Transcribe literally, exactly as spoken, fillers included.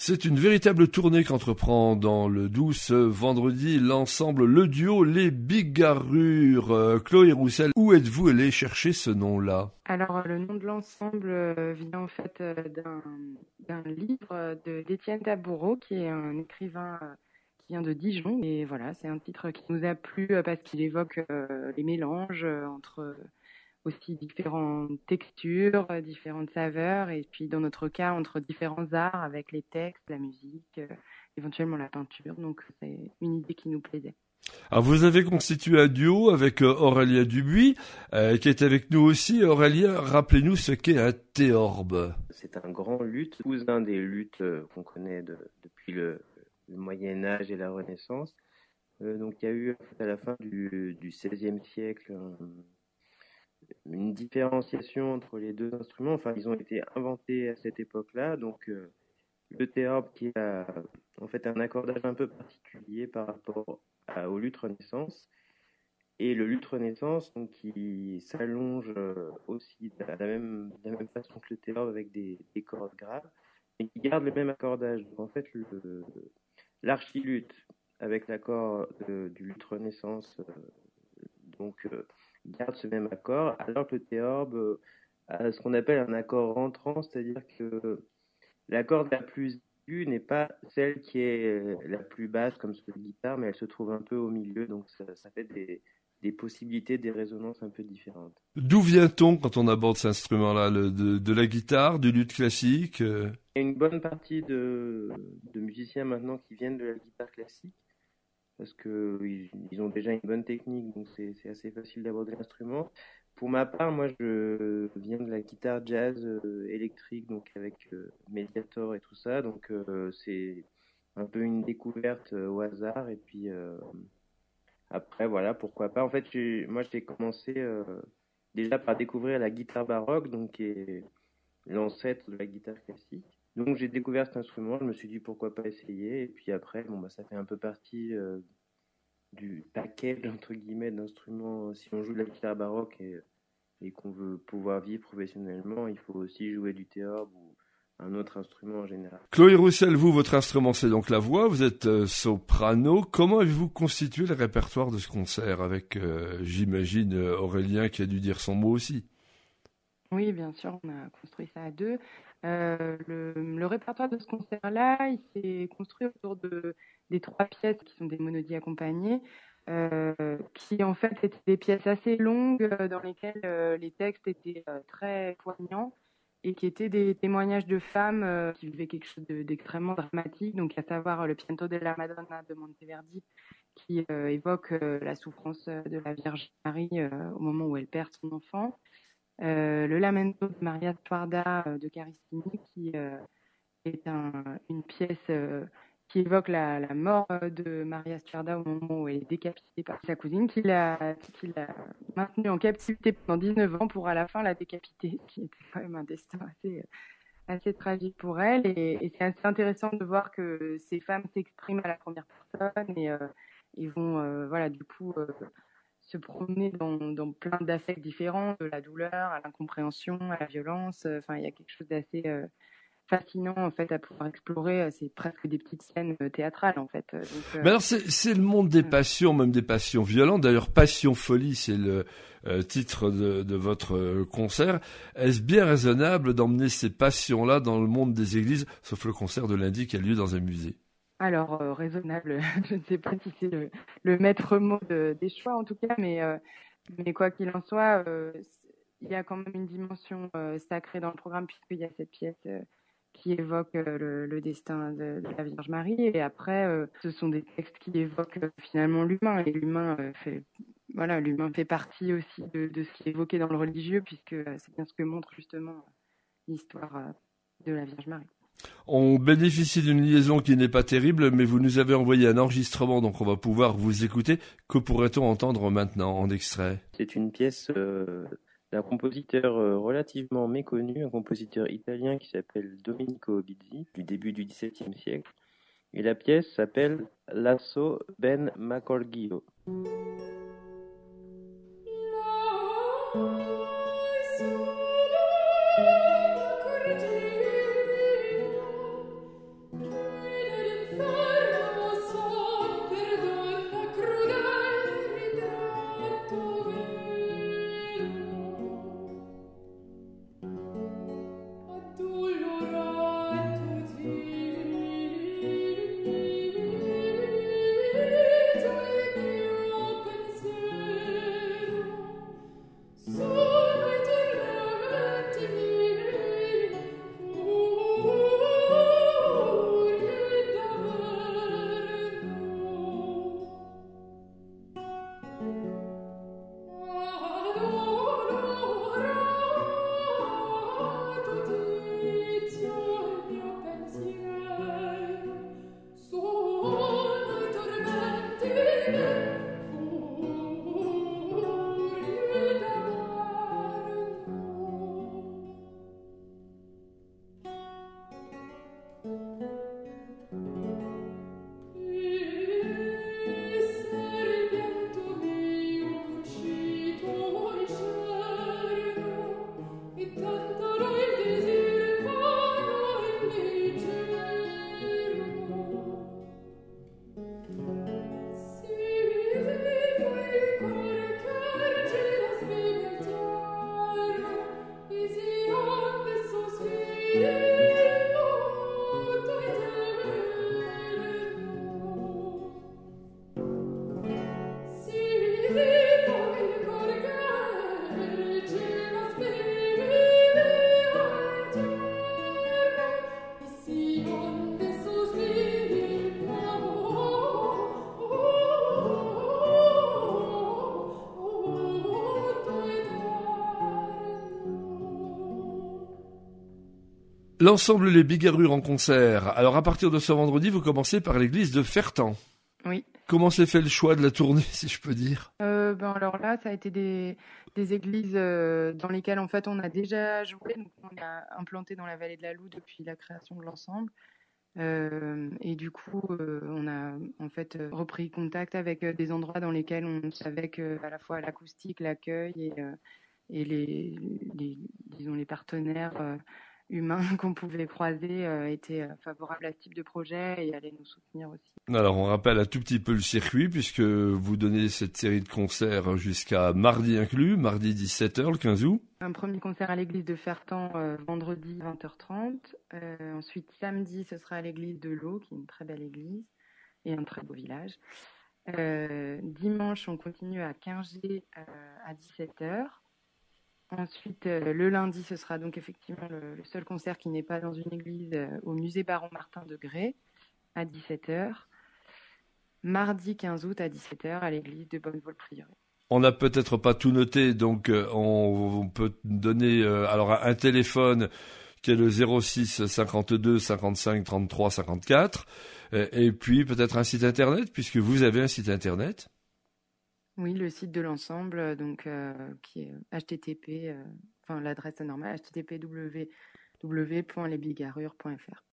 C'est une véritable tournée qu'entreprend dans le Doubs ce vendredi l'ensemble, le duo Les Bigarrures. Euh, Chloé Roussel, où êtes-vous allé chercher ce nom-là? Alors, le nom de l'ensemble euh, vient en fait euh, d'un, d'un livre de, d'Étienne Taboureau, qui est un écrivain euh, qui vient de Dijon. Et voilà, c'est un titre qui nous a plu euh, parce qu'il évoque euh, les mélanges euh, entre euh, aussi différentes textures, euh, différentes saveurs, et puis dans notre cas, entre différents arts avec les textes, la musique, euh, éventuellement la peinture. Donc, c'est une idée qui nous plaisait. Alors vous avez constitué un duo avec euh, Aurélien Dubuis, euh, qui est avec nous aussi. Aurélien, rappelez-nous ce qu'est un théorbe. C'est un grand luth, cousin des luths euh, qu'on connaît de, depuis le, le Moyen-Âge et la Renaissance. Euh, donc il y a eu à la fin du, du seizième siècle un, une différenciation entre les deux instruments. Enfin, ils ont été inventés à cette époque-là. Donc euh, le théorbe qui a en fait un accordage un peu particulier par rapport à, au luth Renaissance. Et le luth Renaissance, donc, qui s'allonge euh, aussi de la, même, de la même façon que le théorbe avec des, des cordes graves, et qui garde le même accordage. Donc en fait, le, l'archiluth avec l'accord de, du luth Renaissance euh, donc, euh, garde ce même accord, alors que le théorbe euh, a ce qu'on appelle un accord rentrant, c'est-à-dire que la corde la plus aiguë n'est pas celle qui est la plus basse comme sur la guitare, mais elle se trouve un peu au milieu, donc ça, ça fait des, des possibilités, des résonances un peu différentes. D'où vient-on quand on aborde cet instrument-là, le, de, de la guitare, du luth classique euh... Il y a une bonne partie de, de musiciens maintenant qui viennent de la guitare classique, parce qu'ils ils ont déjà une bonne technique, donc c'est, c'est assez facile d'aborder l'instrument. Pour ma part, moi, je viens de la guitare jazz euh, électrique, donc avec euh, Mediator et tout ça. Donc, euh, c'est un peu une découverte euh, au hasard. Et puis, euh, après, voilà, pourquoi pas. En fait, j'ai, moi, j'ai commencé euh, déjà par découvrir la guitare baroque, donc qui est l'ancêtre de la guitare classique. Donc, j'ai découvert cet instrument. Je me suis dit, pourquoi pas essayer. Et puis après, bon, bah, ça fait un peu partie euh, du package, entre guillemets, d'instruments. Si on joue de la guitare baroque et et qu'on veut pouvoir vivre professionnellement, il faut aussi jouer du théorbe ou un autre instrument en général. Chloé Roussel, vous, votre instrument, c'est donc la voix, vous êtes euh, soprano. Comment avez-vous constitué le répertoire de ce concert avec, euh, j'imagine, Aurélien qui a dû dire son mot aussi? Oui, bien sûr, on a construit ça à deux. Euh, le, le répertoire de ce concert-là, il s'est construit autour de, des trois pièces qui sont des monodies accompagnées. Euh, qui en fait étaient des pièces assez longues euh, dans lesquelles euh, les textes étaient euh, très poignants et qui étaient des témoignages de femmes euh, qui vivaient quelque chose de, d'extrêmement dramatique, donc à savoir euh, le Pianto della Madonna de Monteverdi qui euh, évoque euh, la souffrance de la Vierge Marie euh, au moment où elle perd son enfant, euh, le Lamento de Maria Stuarda euh, de Carissimi qui euh, est un, une pièce euh, qui évoque la, la mort de Maria Stuarda au moment où elle est décapitée par sa cousine, qui l'a, qui l'a maintenue en captivité pendant dix-neuf ans pour à la fin la décapiter, ce qui était quand même un destin assez, assez tragique pour elle. Et, et c'est assez intéressant de voir que ces femmes s'expriment à la première personne et, euh, et vont, euh, voilà, du coup, euh, se promener dans, dans plein d'affects différents, de la douleur à l'incompréhension, à la violence. Enfin, il y a quelque chose d'assez euh, fascinant en fait à pouvoir explorer. C'est presque des petites scènes théâtrales en fait. Donc, euh... Mais alors c'est, c'est le monde des passions, même des passions violentes. D'ailleurs, Passion Folie, c'est le euh, titre de, de votre euh, concert. Est-ce bien raisonnable d'emmener ces passions-là dans le monde des églises, sauf le concert de lundi qui a lieu dans un musée? Alors euh, raisonnable, je ne sais pas si c'est le, le maître mot de, des choix en tout cas, mais euh, mais quoi qu'il en soit, euh, il y a quand même une dimension euh, sacrée dans le programme puisqu'il y a cette pièce. Euh, qui évoque euh, le, le destin de, de la Vierge Marie. Et après, euh, ce sont des textes qui évoquent euh, finalement l'humain. Et l'humain, euh, fait, voilà, l'humain fait partie aussi de, de ce qui est évoqué dans le religieux, puisque euh, c'est bien ce que montre justement l'histoire euh, de la Vierge Marie. On bénéficie d'une liaison qui n'est pas terrible, mais vous nous avez envoyé un enregistrement, donc on va pouvoir vous écouter. Que pourrait-on entendre maintenant en extrait? C'est une pièce... Euh... d'un compositeur relativement méconnu, un compositeur italien qui s'appelle Domenico Bizzi, du début du dix-septième siècle. Et la pièce s'appelle Lasso ben m'accorghio. L'ensemble Les Bigarrures en concert. Alors à partir de ce vendredi, vous commencez par l'église de Fertan. Oui. Comment s'est fait le choix de la tournée, si je peux dire? euh, ben alors là, ça a été des, des églises euh, dans lesquelles en fait on a déjà joué. Donc on a implanté dans la vallée de la Loue depuis la création de l'ensemble. Euh, et du coup, euh, on a en fait euh, repris contact avec euh, des endroits dans lesquels on savait que à la fois l'acoustique, l'accueil et, euh, et les, les, disons les partenaires euh, humains qu'on pouvait croiser euh, étaient euh, favorables à ce type de projet et allaient nous soutenir aussi. Alors on rappelle un tout petit peu le circuit puisque vous donnez cette série de concerts jusqu'à mardi inclus, mardi dix-sept heures le quinze août. Un premier concert à l'église de Fertan euh, vendredi vingt heures trente. Euh, ensuite samedi ce sera à l'église de l'Eau qui est une très belle église et un très beau village. Euh, dimanche on continue à Quingé euh, à dix-sept heures. Ensuite, euh, le lundi, ce sera donc effectivement le, le seul concert qui n'est pas dans une église euh, au musée Baron Martin de Grès à dix-sept heures. Mardi quinze août à dix-sept heures à l'église de Bonnevaux-le-Prieuré. On n'a peut-être pas tout noté, donc euh, on, on peut donner euh, alors un téléphone qui est le zéro six cinquante-deux cinquante-cinq trente-trois cinquante-quatre euh, et puis peut-être un site internet puisque vous avez un site internet. Oui, le site de l'ensemble, donc euh, qui est H T T P, euh, enfin l'adresse est normale, H T T P W W W point les bigarrures point F R.